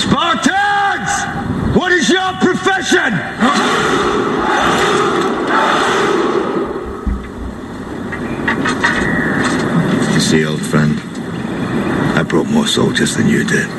Spartans! What is your profession? You see, old friend, I brought more soldiers than you did.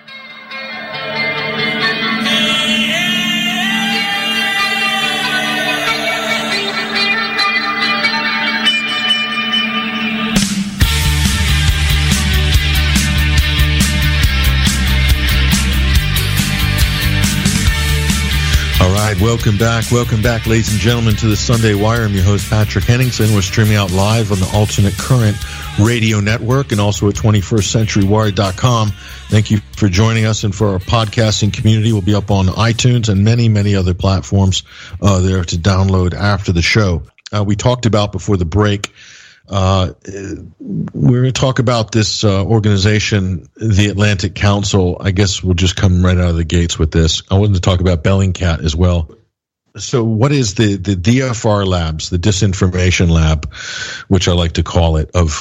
All right, welcome back, ladies and gentlemen, to the Sunday Wire. I'm your host, Patrick Henningsen. We're streaming out live on the Alternate Current Radio Network and also at 21stCenturyWire.com. Thank you for joining us, and for our podcasting community. We'll be up on iTunes and many, many other platforms there to download after the show. We talked about before the break. We're going to talk about this organization, the Atlantic Council. I guess we'll just come right out of the gates with this. I wanted to talk about Bellingcat as well. So what is the DFR labs, the disinformation lab, which I like to call it, of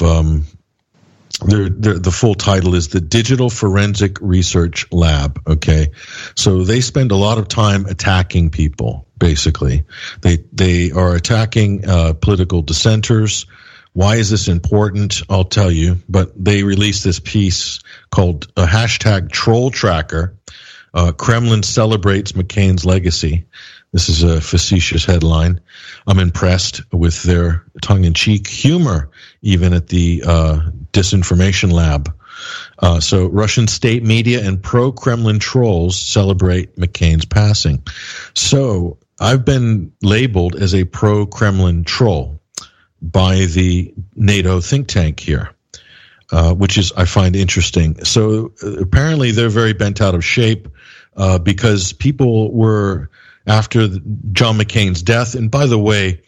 the full title is the Digital Forensic Research Lab. Okay. So they spend a lot of time attacking people, basically. They are attacking political dissenters. Why is this important? I'll tell you, but they released this piece called a hashtag Troll Tracker. Kremlin celebrates McCain's legacy. This is a facetious headline. I'm impressed with their tongue-in-cheek humor, even at the disinformation lab. So Russian state media and pro-Kremlin trolls celebrate McCain's passing. So I've been labeled as a pro-Kremlin troll by the NATO think tank here, which is, I find, interesting. So apparently they're very bent out of shape because people were after John McCain's death. And by the way,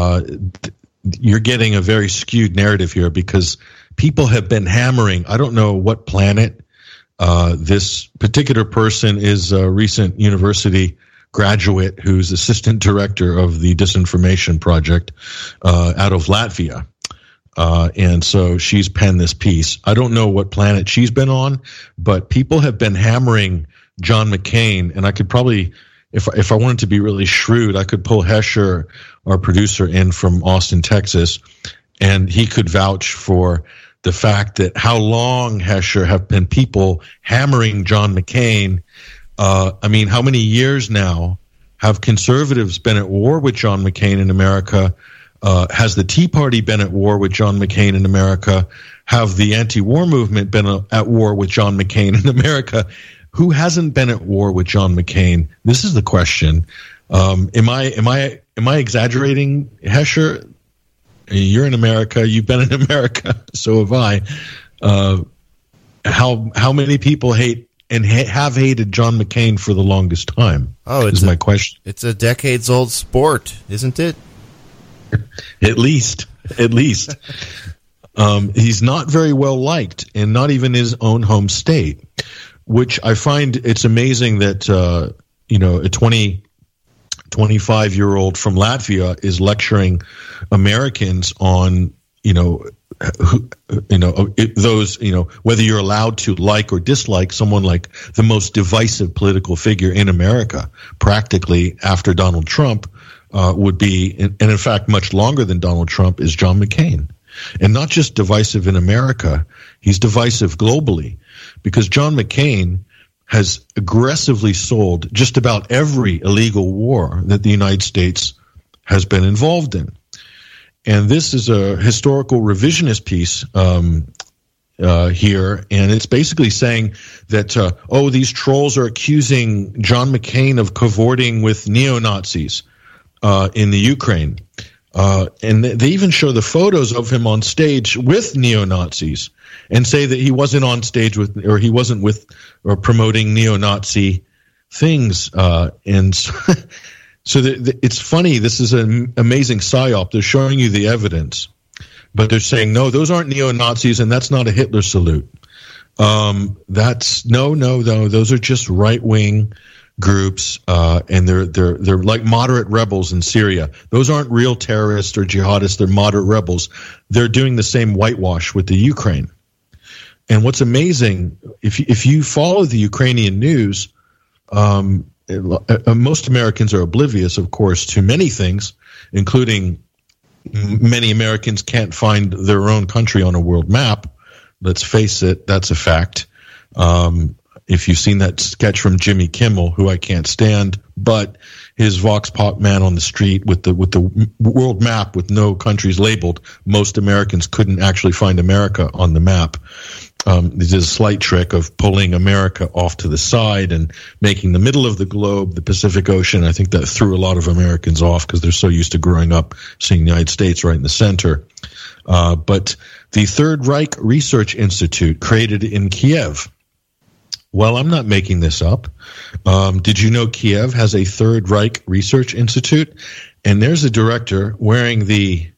you're getting a very skewed narrative here because people have been hammering. I don't know what planet this particular person is, a recent university graduate who's assistant director of the Disinformation Project out of Latvia. And so she's penned this piece. I don't know what planet she's been on, but people have been hammering John McCain. And I could probably, if I wanted to be really shrewd, I could pull Hesher, our producer, in from Austin, Texas, and he could vouch for the fact that how long, Hesher, have been people hammering John McCain. I mean, how many years now have conservatives been at war with John McCain in America? Has the Tea Party been at war with John McCain in America? Have the anti-war movement been at war with John McCain in America? Who hasn't been at war with John McCain? This is the question. Am I exaggerating, Hesher? You're in America. You've been in America. So have I. How many people hate and have hated John McCain for the longest time? Oh, is my question. It's a decades-old sport, isn't it? At least. He's not very well liked, and not even his own home state, which I find it's amazing that, a 25-year-old from Latvia is lecturing Americans on, whether you're allowed to like or dislike someone like the most divisive political figure in America, practically after Donald Trump, would be, and in fact much longer than Donald Trump, is John McCain. And not just divisive in America, he's divisive globally, because John McCain has aggressively sold just about every illegal war that the United States has been involved in. And this is a historical revisionist piece here, and it's basically saying that, these trolls are accusing John McCain of cavorting with neo-Nazis in the Ukraine. And they even show the photos of him on stage with neo-Nazis and say that he wasn't on stage with, or he wasn't with or promoting neo-Nazi things. And so it's funny. This is an amazing psyop. They're showing you the evidence, but they're saying, no, those aren't neo-Nazis, and that's not a Hitler salute. Those are just right-wing groups, and they're like moderate rebels in Syria. Those aren't real terrorists or jihadists. They're moderate rebels. They're doing the same whitewash with the Ukraine. And what's amazing, if you follow the Ukrainian news, most Americans are oblivious, of course, to many things, including many Americans can't find their own country on a world map. Let's face it, that's a fact. If you've seen that sketch from Jimmy Kimmel, who I can't stand, but his Vox Pop man on the street with the world map with no countries labeled, most Americans couldn't actually find America on the map. There's a slight trick of pulling America off to the side and making the middle of the globe the Pacific Ocean. I think that threw a lot of Americans off because they're so used to growing up seeing the United States right in the center. But the Third Reich Research Institute, created in Kiev. Well, I'm not making this up. Did you know Kiev has a Third Reich Research Institute? And there's a director wearing the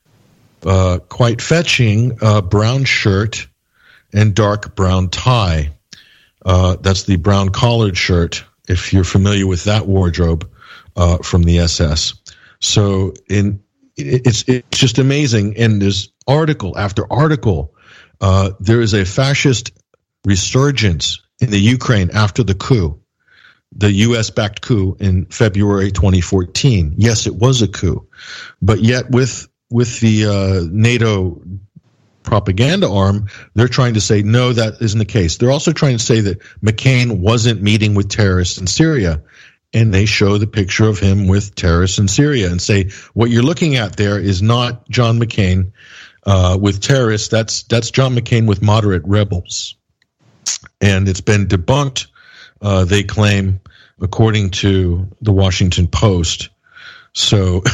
quite fetching brown shirt and dark brown tie. That's the brown collared shirt, if you're familiar with that wardrobe from the SS. So it's just amazing. And there's article after article. There is a fascist resurgence in the Ukraine after the coup, the U.S.-backed coup in February 2014. Yes, it was a coup, but yet with the NATO propaganda arm, they're trying to say, no, that isn't the case. They're also trying to say that McCain wasn't meeting with terrorists in Syria, and they show the picture of him with terrorists in Syria and say, what you're looking at there is not John McCain with terrorists. That's John McCain with moderate rebels. And it's been debunked, they claim, according to the Washington Post. So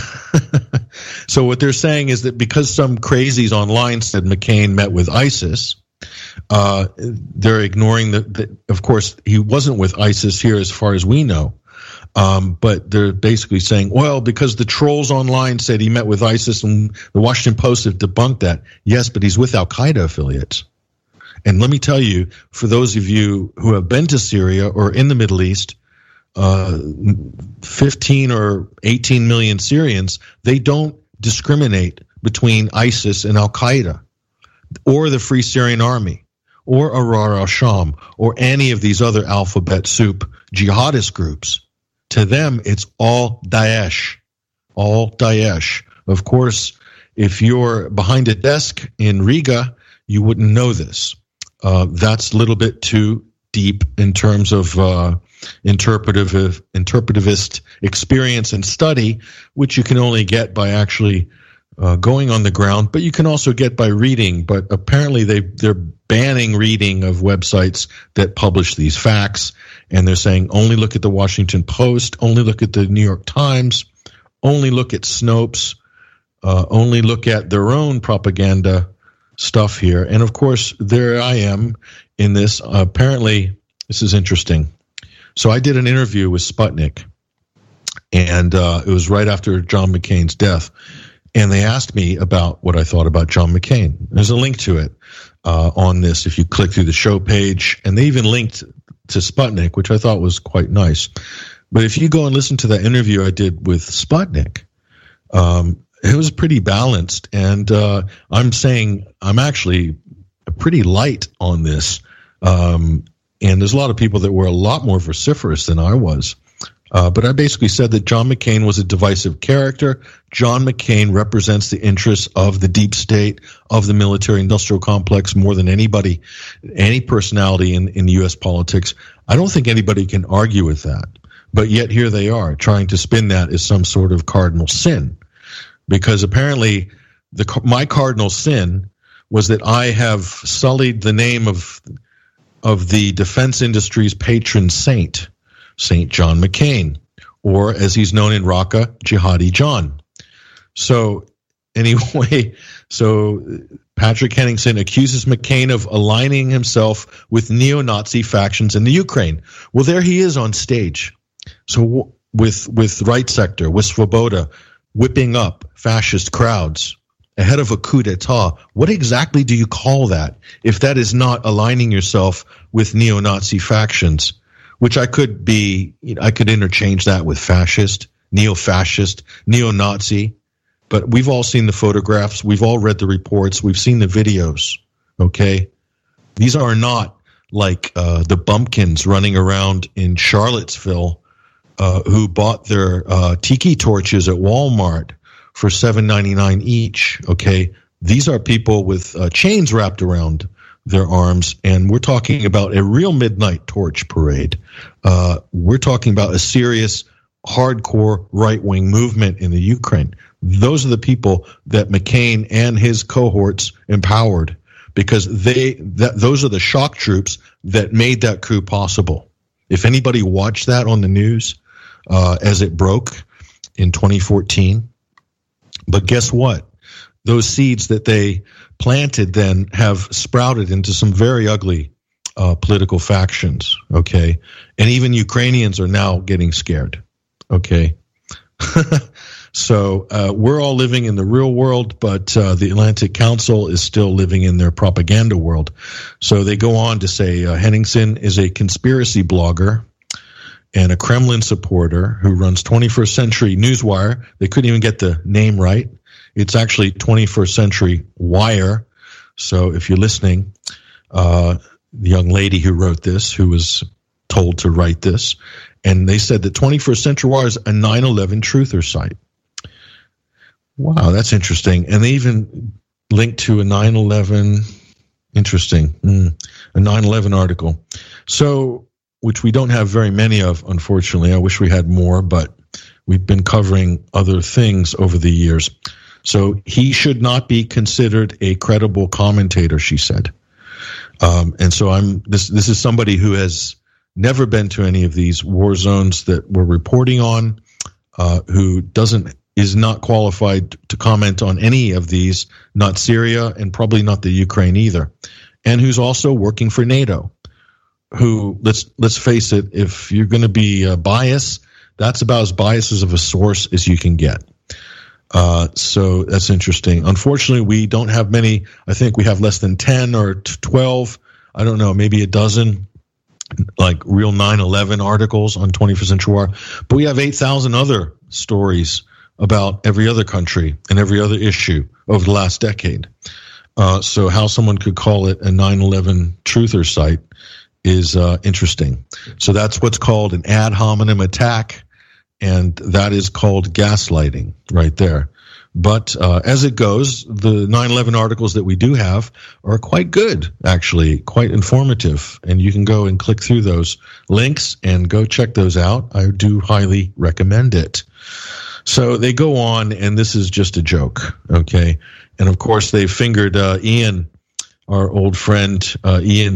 so what they're saying is that because some crazies online said McCain met with ISIS, they're ignoring that, of course, he wasn't with ISIS here as far as we know. But they're basically saying, well, because the trolls online said he met with ISIS and the Washington Post have debunked that. Yes, but he's with Al-Qaeda affiliates. And let me tell you, for those of you who have been to Syria or in the Middle East, 15 or 18 million Syrians, they don't discriminate between ISIS and Al-Qaeda or the Free Syrian Army or Ahrar al-Sham or any of these other alphabet soup jihadist groups. To them, it's all Daesh. All Daesh. Of course, if you're behind a desk in Riga, you wouldn't know this. That's a little bit too deep in terms of interpretivist experience and study, which you can only get by actually going on the ground, but you can also get by reading. But apparently they're banning reading of websites that publish these facts, and they're saying only look at the Washington Post, only look at the New York Times, only look at Snopes, only look at their own propaganda stuff here. And of course, there I am in this. Apparently, this is interesting. So I did an interview with Sputnik, and it was right after John McCain's death. And they asked me about what I thought about John McCain. There's a link to it on this if you click through the show page. And they even linked to Sputnik, which I thought was quite nice. But if you go and listen to that interview I did with Sputnik, it was pretty balanced, and I'm saying I'm actually pretty light on this. And there's a lot of people that were a lot more vociferous than I was. But I basically said that John McCain was a divisive character. John McCain represents the interests of the deep state, of the military-industrial complex more than anybody, any personality in U.S. politics. I don't think anybody can argue with that. But yet here they are trying to spin that as some sort of cardinal sin. Because apparently my cardinal sin was that I have sullied the name of the defense industry's patron saint, St. John McCain, or as he's known in Raqqa, Jihadi John. So anyway, Patrick Henningsen accuses McCain of aligning himself with neo-Nazi factions in the Ukraine. Well, there he is on stage. So with Right Sector, with Svoboda, whipping up fascist crowds ahead of a coup d'etat. What exactly do you call that if that is not aligning yourself with neo-Nazi factions? Which I could interchange that with fascist, neo-fascist, neo-Nazi. But we've all seen the photographs. We've all read the reports. We've seen the videos. Okay? These are not like the bumpkins running around in Charlottesville who bought their tiki torches at Walmart for $7.99 each. Okay, these are people with chains wrapped around their arms, and we're talking about a real midnight torch parade. We're talking about a serious, hardcore right-wing movement in the Ukraine. Those are the people that McCain and his cohorts empowered, because those are the shock troops that made that coup possible. If anybody watched that on the news as it broke in 2014, but guess what? Those seeds that they planted then have sprouted into some very ugly political factions, okay? And even Ukrainians are now getting scared, okay? So we're all living in the real world, but the Atlantic Council is still living in their propaganda world. So they go on to say Henningsen is a conspiracy blogger and a Kremlin supporter who runs 21st Century Newswire. They couldn't even get the name right. It's actually 21st Century Wire. So if you're listening, the young lady who wrote this, who was told to write this, and they said that 21st Century Wire is a 9/11 truther site. Wow, that's interesting. And they even linked to a 9/11, interesting, a 9/11 article. So, which we don't have very many of, unfortunately. I wish we had more, but we've been covering other things over the years. So he should not be considered a credible commentator, she said. And so this is somebody who has never been to any of these war zones that we're reporting on, who is not qualified to comment on any of these, not Syria and probably not the Ukraine either, and who's also working for NATO. Who, let's face it, if you're going to be biased, that's about as biased of a source as you can get. So that's interesting. Unfortunately, we don't have many. I think we have less than 10 or 12. I don't know, maybe a dozen, like real 9/11 articles on 21st Century Wire. But we have 8,000 other stories about every other country and every other issue over the last decade. So how someone could call it a 9/11 truther site is interesting. So that's what's called an ad hominem attack, and that is called gaslighting right there. But as it goes, the 9/11 articles that we do have are quite good, actually, quite informative, and you can go and click through those links and go check those out. I do highly recommend it. So they go on, and this is just a joke, okay? And, of course, they fingered Ian, our old friend, Ian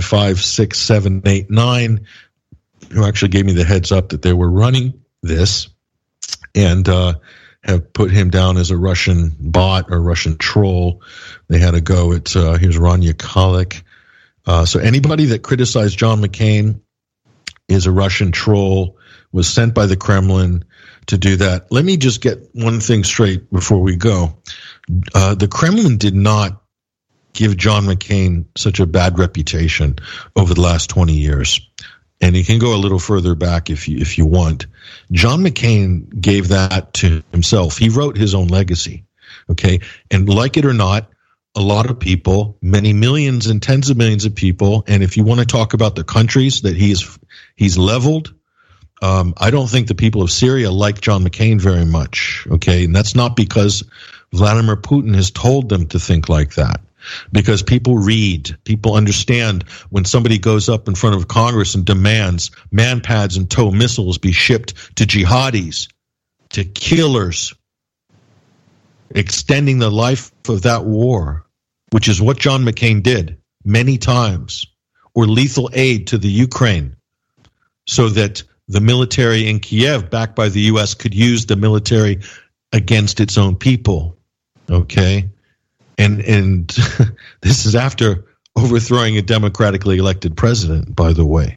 56789, who actually gave me the heads up that they were running this, and have put him down as a Russian bot or Russian troll. They had a go at, here's Rania Khalek. So anybody that criticized John McCain is a Russian troll, was sent by the Kremlin to do that. Let me just get one thing straight before we go. The Kremlin did not give John McCain such a bad reputation over the last 20 years. And you can go a little further back if you want. John McCain gave that to himself. He wrote his own legacy, okay? And like it or not, a lot of people, many millions and tens of millions of people, and if you want to talk about the countries that he's leveled, I don't think the people of Syria like John McCain very much, okay? And that's not because Vladimir Putin has told them to think like that. Because people read, people understand when somebody goes up in front of Congress and demands man-pads and tow missiles be shipped to jihadis, to killers, extending the life of that war, which is what John McCain did many times, or lethal aid to the Ukraine, so that the military in Kiev, backed by the U.S., could use the military against its own people, okay? And this is after overthrowing a democratically elected president, by the way.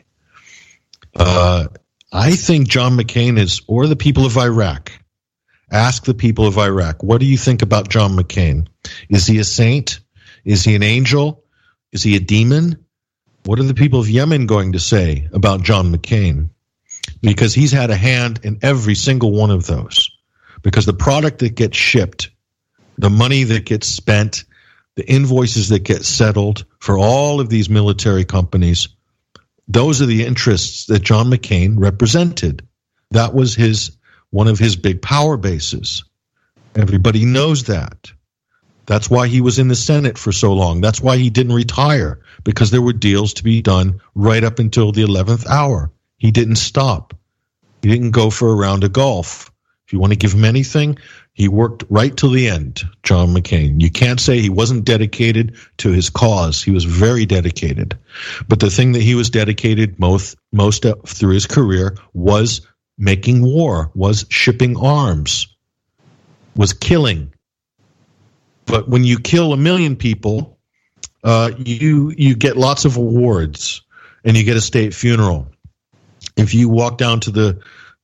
I think John McCain or the people of Iraq. Ask the people of Iraq, what do you think about John McCain? Is he a saint? Is he an angel? Is he a demon? What are the people of Yemen going to say about John McCain? Because he's had a hand in every single one of those. Because the product that gets shipped, the money that gets spent, the invoices that get settled for all of these military companies, those are the interests that John McCain represented. That was one of his big power bases. Everybody knows that. That's why he was in the Senate for so long. That's why he didn't retire, because there were deals to be done right up until the 11th hour. He didn't stop. He didn't go for a round of golf. If you want to give him anything, he worked right till the end, John McCain. You can't say he wasn't dedicated to his cause. He was very dedicated. But the thing that he was dedicated most through his career was making war, was shipping arms, was killing. But when you kill 1 million people, you get lots of awards and you get a state funeral. If you walk down to the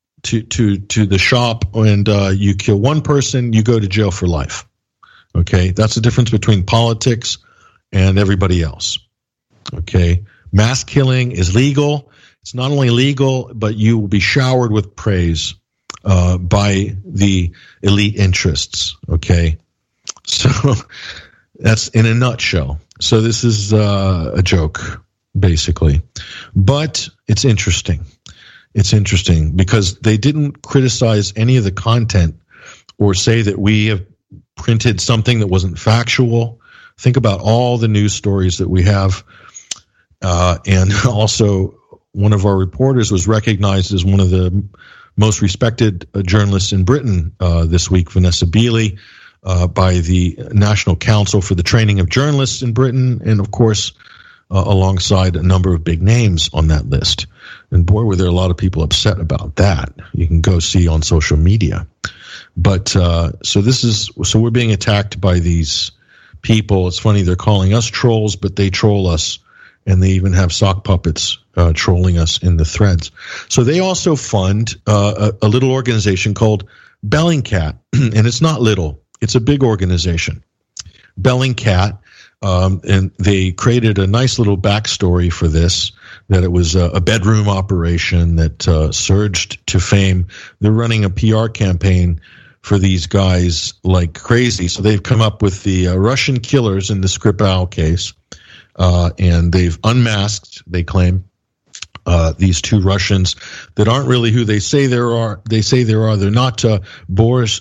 shop and you kill one person, you go to jail for life. Okay, that's the difference between politics and everybody else. Okay, mass killing is legal. It's not only legal, but you will be showered with praise by the elite interests. Okay, so that's in a nutshell. So this is a joke, basically, but it's interesting. It's interesting because they didn't criticize any of the content or say that we have printed something that wasn't factual. Think about all the news stories that we have. And also, one of our reporters was recognized as one of the most respected journalists in Britain this week, Vanessa Beeley, by the National Council for the Training of Journalists in Britain, and of course, alongside a number of big names on that list. And boy, were there a lot of people upset about that. You can go see on social media. But so we're being attacked by these people. It's funny, they're calling us trolls, but they troll us, and they even have sock puppets trolling us in the threads. So they also fund a little organization called Bellingcat, and it's not little. It's a big organization. Bellingcat, and they created a nice little backstory for this, that it was a bedroom operation that surged to fame. They're running a PR campaign for these guys like crazy. So they've come up with the Russian killers in the Skripal case, and they've unmasked, they claim, these two Russians that aren't really who they say there are. They're not Boris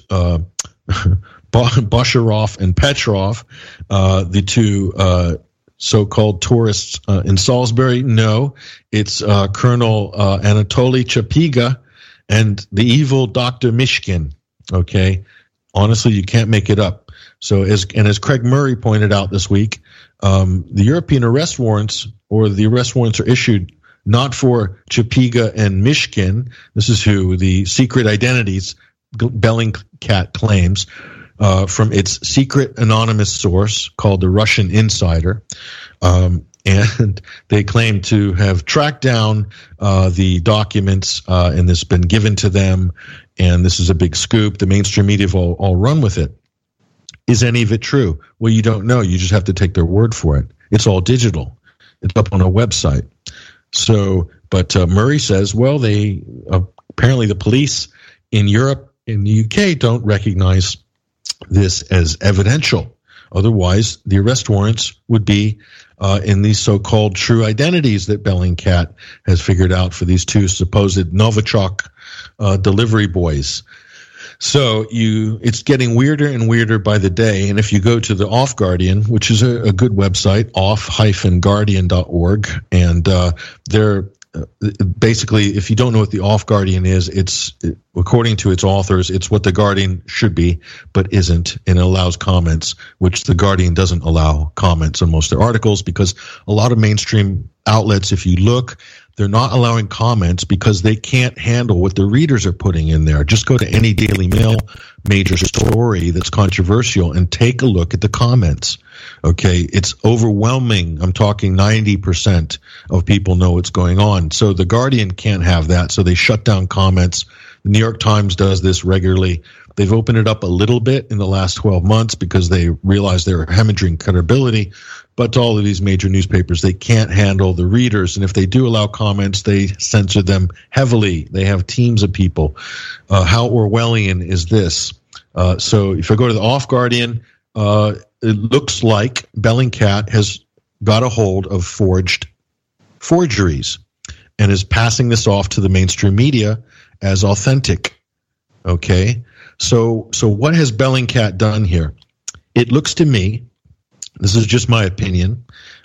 Bosharov and Petrov, the two so-called tourists in Salisbury. No, it's Colonel Anatoly Chapiga and the evil Dr. Mishkin. Okay, honestly, you can't make it up. So, as Craig Murray pointed out this week, the European arrest warrants, or the arrest warrants, are issued not for Chapiga and Mishkin. This is who the secret identities Bellingcat claims. From its secret anonymous source called the Russian Insider. And they claim to have tracked down the documents, and this has been given to them, and this is a big scoop. The mainstream media have all run with it. Is any of it true? Well, you don't know. You just have to take their word for it. It's all digital. It's up on a website. So, but Murray says, well, they apparently the police in Europe, in the UK, don't recognize this as evidential. Otherwise, the arrest warrants would be in these so-called true identities that Bellingcat has figured out for these two supposed Novichok delivery boys. So it's getting weirder and weirder by the day. And if you go to the Off Guardian, which is a good website, off-guardian.org, and they're basically, if you don't know what the Off Guardian is, it's, according to its authors, it's what the Guardian should be, but isn't, and it allows comments, which the Guardian doesn't allow comments on most of their articles, because a lot of mainstream outlets, if you look, they're not allowing comments because they can't handle what the readers are putting in there. Just go to any Daily Mail major story that's controversial and take a look at the comments. Okay, it's overwhelming. I'm talking 90% of people know what's going on. So the Guardian can't have that, so they shut down comments. The New York Times does this regularly. They've opened it up a little bit in the last 12 months because they realize they're hemorrhaging credibility. But to all of these major newspapers, they can't handle the readers. And if they do allow comments, they censor them heavily. They have teams of people. How Orwellian is this? So if I go to the Off Guardian, it looks like Bellingcat has got a hold of forgeries and is passing this off to the mainstream media as authentic. Okay, so what has Bellingcat done here? It looks to me, this is just my opinion,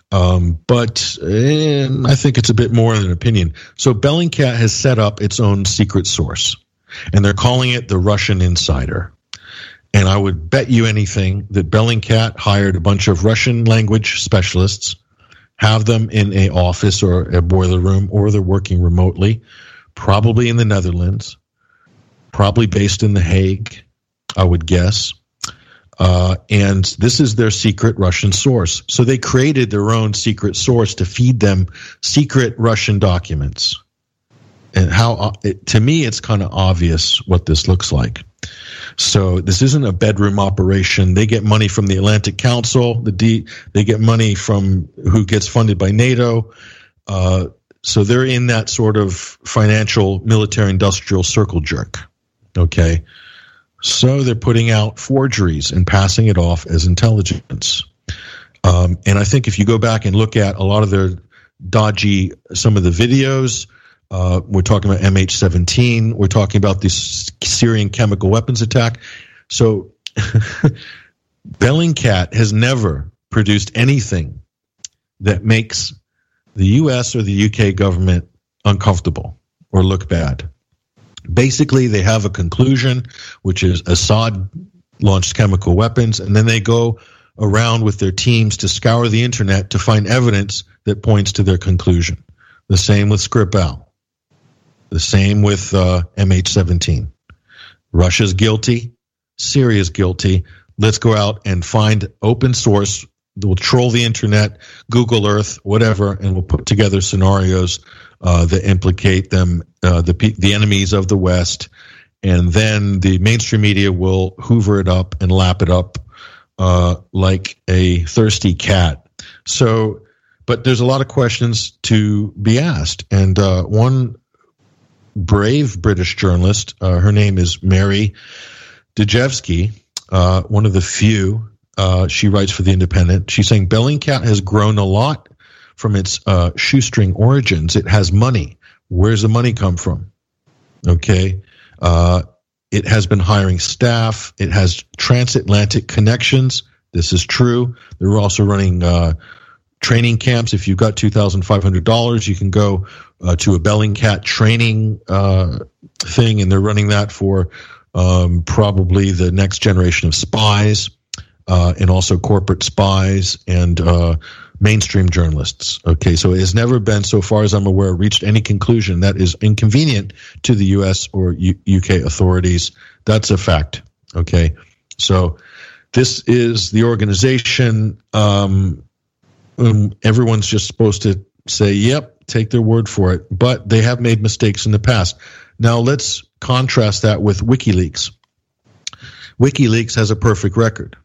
but I think it's a bit more than an opinion. So Bellingcat has set up its own secret source, and they're calling it the Russian Insider. And I would bet you anything that Bellingcat hired a bunch of Russian language specialists, have them in an office or a boiler room, or they're working remotely, probably in the Netherlands, probably based in The Hague, I would guess. And this is their secret Russian source. So they created their own secret source to feed them secret Russian documents. And to me, it's kind of obvious what this looks like. So this isn't a bedroom operation. They get money from the Atlantic Council. They get money from who gets funded by NATO. So they're in that sort of financial, military, industrial circle jerk. Okay. So they're putting out forgeries and passing it off as intelligence. And I think if you go back and look at a lot of their some of the videos, we're talking about MH17. We're talking about this Syrian chemical weapons attack. So Bellingcat has never produced anything that makes the U.S. or the U.K. government uncomfortable or look bad. Basically, they have a conclusion, which is Assad launched chemical weapons, and then they go around with their teams to scour the internet to find evidence that points to their conclusion. The same with Skripal. The same with MH17. Russia's guilty. Syria's guilty. Let's go out and find open source. We'll troll the internet, Google Earth, whatever, and we'll put together scenarios that implicate them, the enemies of the West, and then the mainstream media will hoover it up and lap it up like a thirsty cat. So, but there's a lot of questions to be asked, and one brave British journalist, her name is Mary Dejevsky, one of the few. She writes for The Independent. She's saying Bellingcat has grown a lot from its shoestring origins. It has money. Where's the money come from? Okay. It has been hiring staff. It has transatlantic connections. This is true. They're also running training camps. If you've got $2,500, you can go to a Bellingcat training thing, and they're running that for probably the next generation of spies. And also corporate spies and mainstream journalists. Okay, so it has never been, so far as I'm aware, reached any conclusion that is inconvenient to the U.S. or U.K. authorities. That's a fact. Okay, so this is the organization. Everyone's just supposed to say, yep, take their word for it. But they have made mistakes in the past. Now let's contrast that with WikiLeaks. WikiLeaks has a perfect record.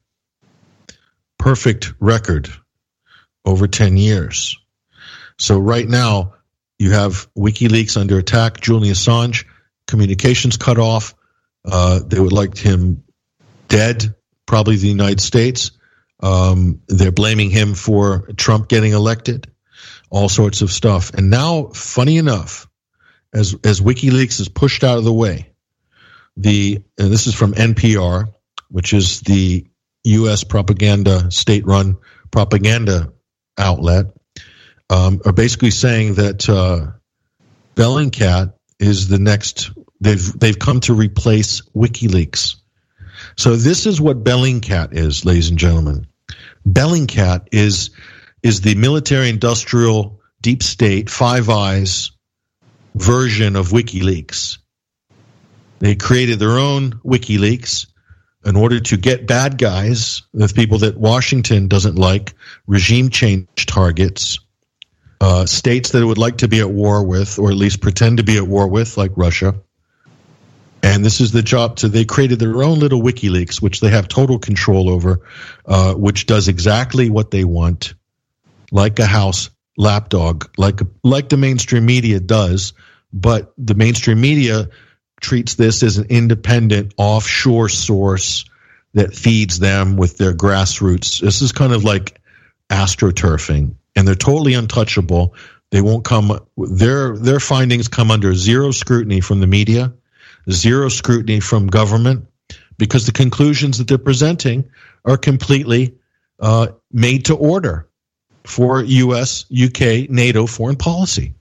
Perfect record over 10 years. So right now, you have WikiLeaks under attack, Julian Assange, communications cut off. They would like him dead, probably the United States. They're blaming him for Trump getting elected, all sorts of stuff. And now, funny enough, as WikiLeaks is pushed out of the way, and this is from NPR, which is the U.S. propaganda, state-run propaganda outlet, are basically saying that Bellingcat is the next. They've come to replace WikiLeaks. So this is what Bellingcat is, ladies and gentlemen. Bellingcat is the military-industrial deep state, Five Eyes version of WikiLeaks. They created their own WikiLeaks in order to get bad guys, the people that Washington doesn't like, regime change targets, states that it would like to be at war with, or at least pretend to be at war with, like Russia. And this is the job. So they created their own little WikiLeaks, which they have total control over, which does exactly what they want, like a house lapdog, like the mainstream media does. But the mainstream media treats this as an independent offshore source that feeds them with their grassroots. This is kind of like astroturfing, and they're totally untouchable. They won't come. Their findings come under zero scrutiny from the media, zero scrutiny from government, because the conclusions that they're presenting are completely made to order for U.S., UK, NATO foreign policy.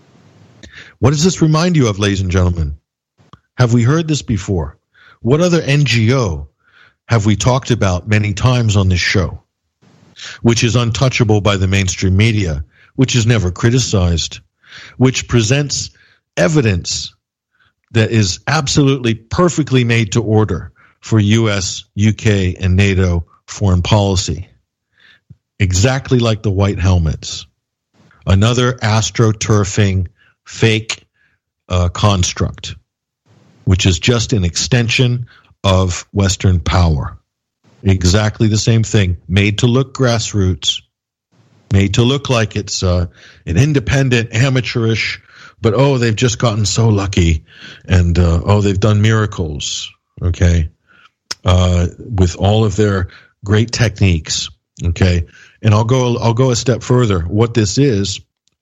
What does this remind you of, ladies and gentlemen? Have we heard this before? What other NGO have we talked about many times on this show, which is untouchable by the mainstream media, which is never criticized, which presents evidence that is absolutely perfectly made to order for U.S., UK, and NATO foreign policy? Exactly like the white helmets. Another astroturfing fake construct, which is just an extension of Western power. Exactly the same thing, made to look grassroots, made to look like it's an independent, amateurish, but they've just gotten so lucky, and they've done miracles, okay, with all of their great techniques, okay. And I'll go a step further. What this is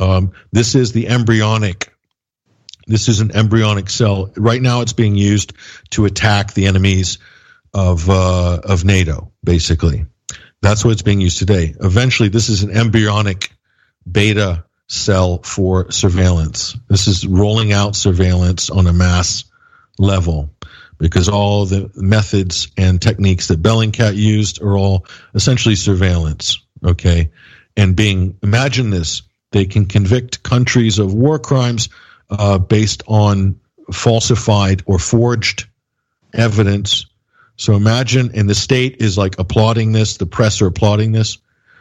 the embryonic. This is an embryonic cell. Right now, it's being used to attack the enemies of NATO. Basically, that's what it's being used today. Eventually, this is an embryonic beta cell for surveillance. This is rolling out surveillance on a mass level, because all the methods and techniques that Bellingcat used are all essentially surveillance. Okay, and imagine this: they can convict countries of war crimes based on falsified or forged evidence. So imagine, and the state is like applauding this, the press are applauding this.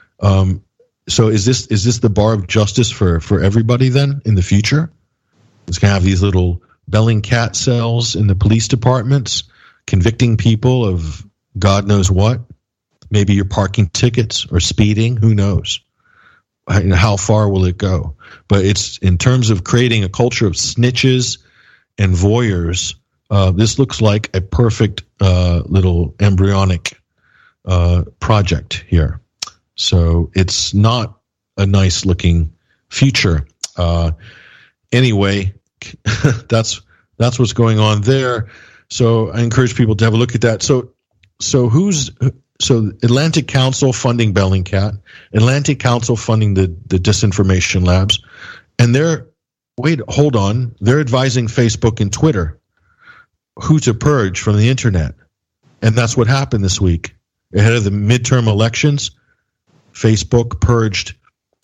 So is this the bar of justice for everybody then in the future? It's going to have these little Bellingcat cells in the police departments convicting people of God knows what. Maybe you're parking tickets or speeding. Who knows? How far will it go? But it's in terms of creating a culture of snitches and voyeurs. This looks like a perfect little embryonic project here. So it's not a nice looking future. Anyway, that's what's going on there. So I encourage people to have a look at that. So Atlantic Council funding Bellingcat, Atlantic Council funding the disinformation labs, and they're advising Facebook and Twitter who to purge from the internet. And that's what happened this week. Ahead of the midterm elections, Facebook purged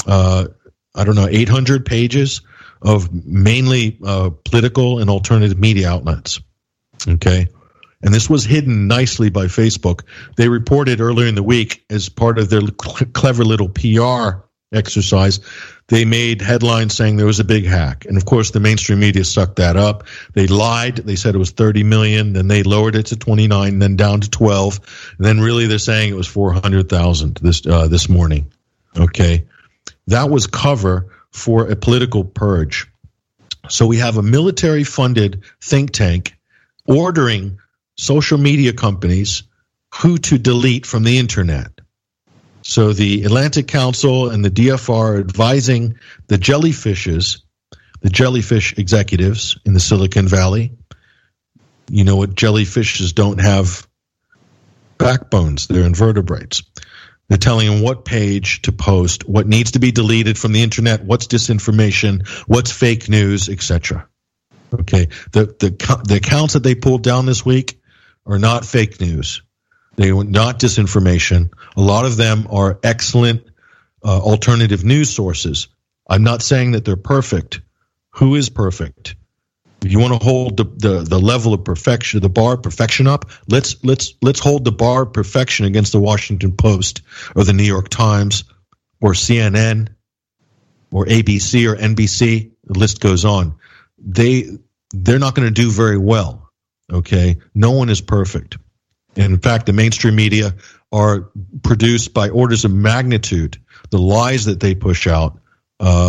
800 pages of mainly political and alternative media outlets. Okay. And this was hidden nicely by Facebook. They reported earlier in the week, as part of their clever little PR exercise, they made headlines saying there was a big hack. And of course, the mainstream media sucked that up. They lied. They said it was 30 million. Then they lowered it to 29, then down to 12. And then really they're saying it was 400,000 this morning. Okay. That was cover for a political purge. So we have a military-funded think tank ordering social media companies who to delete from the internet. So the Atlantic Council and the DFR are advising the jellyfish executives in the Silicon Valley. You know what? Jellyfishes don't have backbones. They're invertebrates. They're telling them what page to post, what needs to be deleted from the internet, what's disinformation, what's fake news, etc. Okay, the accounts that they pulled down this week are not fake news. They were not disinformation. A lot of them are excellent alternative news sources. I'm not saying that they're perfect. Who is perfect? If you want to hold the level of perfection, the bar of perfection up, let's hold the bar of perfection against the Washington Post or the New York Times or CNN or ABC or NBC. The list goes on. They're not going to do very well. Okay, no one is perfect. And in fact, the mainstream media are produced by orders of magnitude. The lies that they push out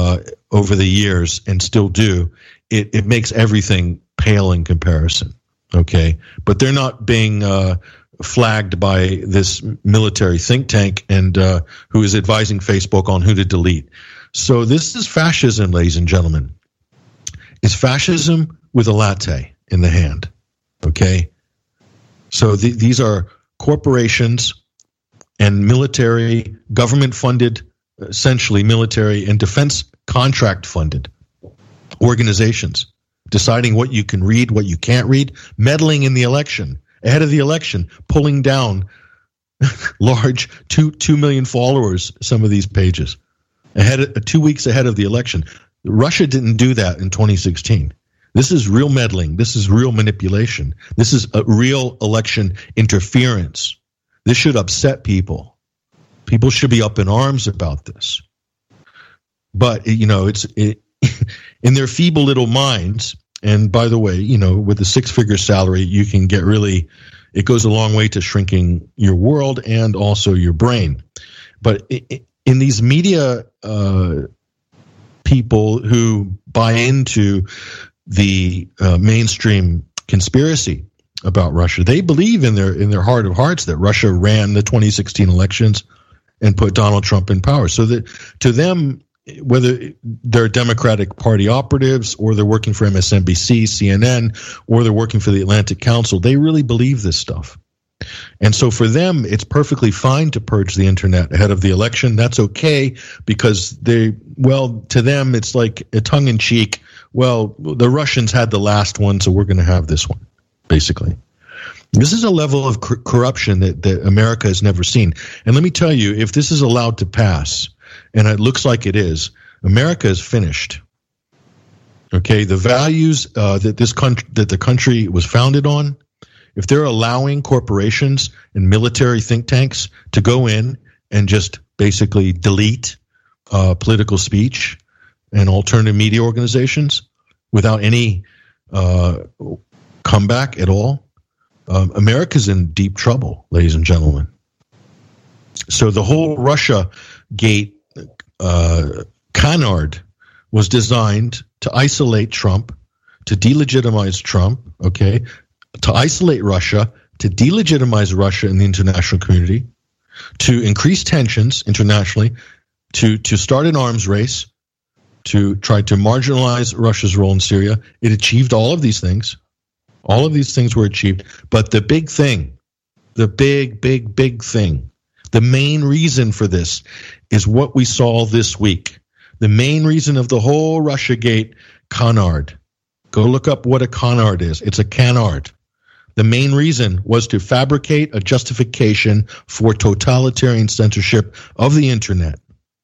over the years and still do, it makes everything pale in comparison. Okay, but they're not being flagged by this military think tank and who is advising Facebook on who to delete. So this is fascism, ladies and gentlemen. It's fascism with a latte in the hand. Okay, so these are corporations and military, government-funded, essentially military and defense contract-funded organizations deciding what you can read, what you can't read, meddling in the election, ahead of the election, pulling down large 2 million followers, some of these pages, 2 weeks ahead of the election. Russia didn't do that in 2016. This is real meddling. This is real manipulation. This is a real election interference. This should upset people. People should be up in arms about this. But, it's in their feeble little minds. And by the way, with a 6-figure salary, you can get it goes a long way to shrinking your world and also your brain. But in these media people who buy into the mainstream conspiracy about Russia, they believe in their heart of hearts that Russia ran the 2016 elections and put Donald Trump in power. So that to them, whether they're Democratic Party operatives or they're working for MSNBC, CNN, or they're working for the Atlantic Council, they really believe this stuff. And so for them, it's perfectly fine to purge the internet ahead of the election. That's okay because to them, it's like a tongue-in-cheek, the Russians had the last one, so we're going to have this one, basically. This is a level of corruption that America has never seen. And let me tell you, if this is allowed to pass, and it looks like it is, America is finished. Okay, the values that the country was founded on, if they're allowing corporations and military think tanks to go in and just basically delete political speech and alternative media organizations without any comeback at all, America's in deep trouble, ladies and gentlemen. So the whole Russia Gate canard was designed to isolate Trump, to delegitimize Trump, okay, to isolate Russia, to delegitimize Russia in the international community, to increase tensions internationally, to start an arms race, to try to marginalize Russia's role in Syria. It achieved all of these things. All of these things were achieved. But the big thing, the big thing, the main reason for this is what we saw this week. The main reason of the whole Russiagate canard. Go look up what a canard is. It's a canard. The main reason was to fabricate a justification for totalitarian censorship of the internet.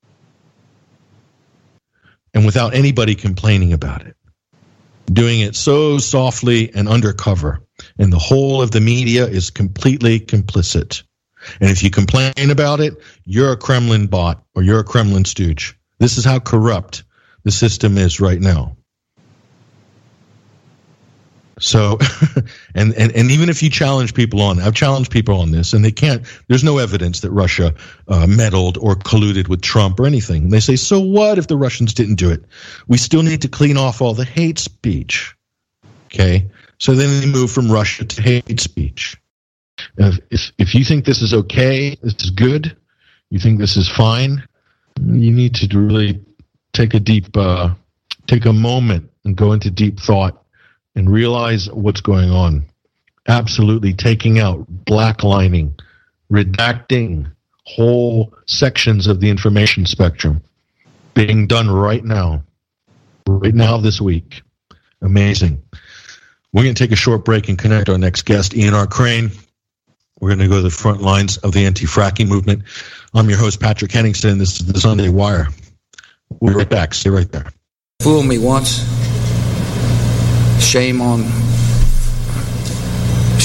And without anybody complaining about it. Doing it so softly and undercover. And the whole of the media is completely complicit. And if you complain about it, you're a Kremlin bot or you're a Kremlin stooge. This is how corrupt the system is right now. So, and even if you challenge people on, I've challenged people on this, and they can't, there's no evidence that Russia meddled or colluded with Trump or anything. And they say, so what if the Russians didn't do it? We still need to clean off all the hate speech. Okay? So then they move from Russia to hate speech. If you think this is okay, this is good, you think this is fine, you need to really take a moment and go into deep thought and realize what's going on. Absolutely taking out, blacklining, redacting whole sections of the information spectrum being done right now this week. Amazing. We're going to take a short break and connect our next guest, Ian R. Crane. We're going to go to the front lines of the anti-fracking movement. I'm your host, Patrick Henningsen. This is the Sunday Wire. We'll be right back. Stay right there. Fool me once. Shame on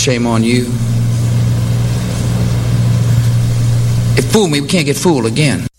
you. If fool me, we can't get fooled again.